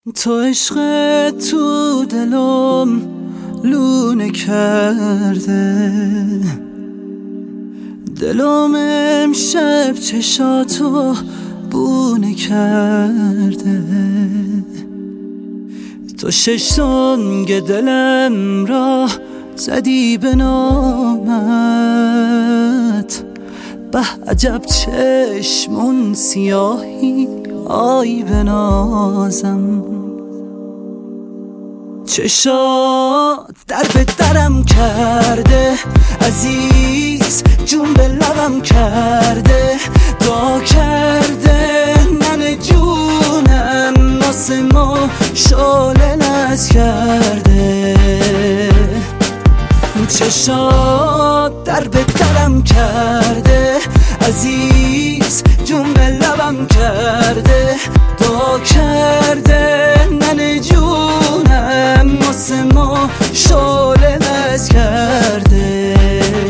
تو عشقت تو دلم لونه کرده، دلم امشب چشاتو بونه کرده. تو شش سنگ دلم را زدی به نامت، به عجب چشمون سیاهی آی بنازم. چشات در به درم کرده عزیز، جون به لبم کرده، دعا کرده من جونم واسه ما شعله نز کرده. چشات در به درم کرده عزیز، جون به لبم کرده، دعا کرده من جونم واسه ما شعله نز کرده.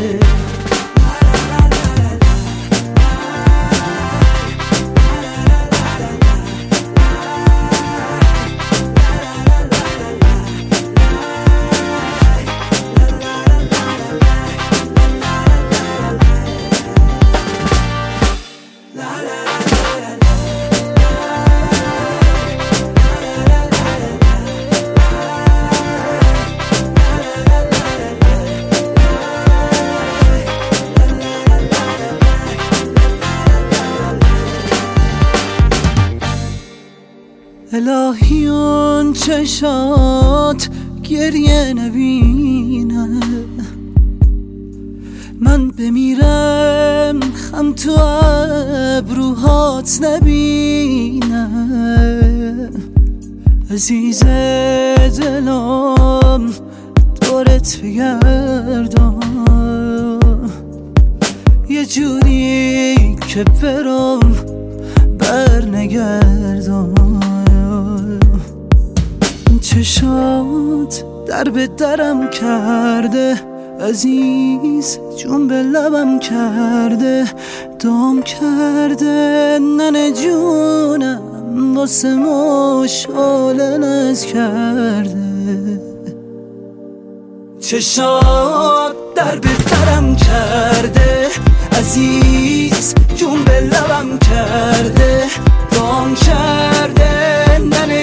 الهی اون چشات گریه نبینه، من بمیرم خم تو ابروهات نبینه. عزیز دلم دورت بگردم، یه جوری که برم بر نگردم. چشات در به درم کرده عزیز، جون به لبم کرده، دام کرده ننه جونم واسه ما شعله نز کرده. چشات در به درم کرده عزیز، جون به لبم کرده، دام کرده ننه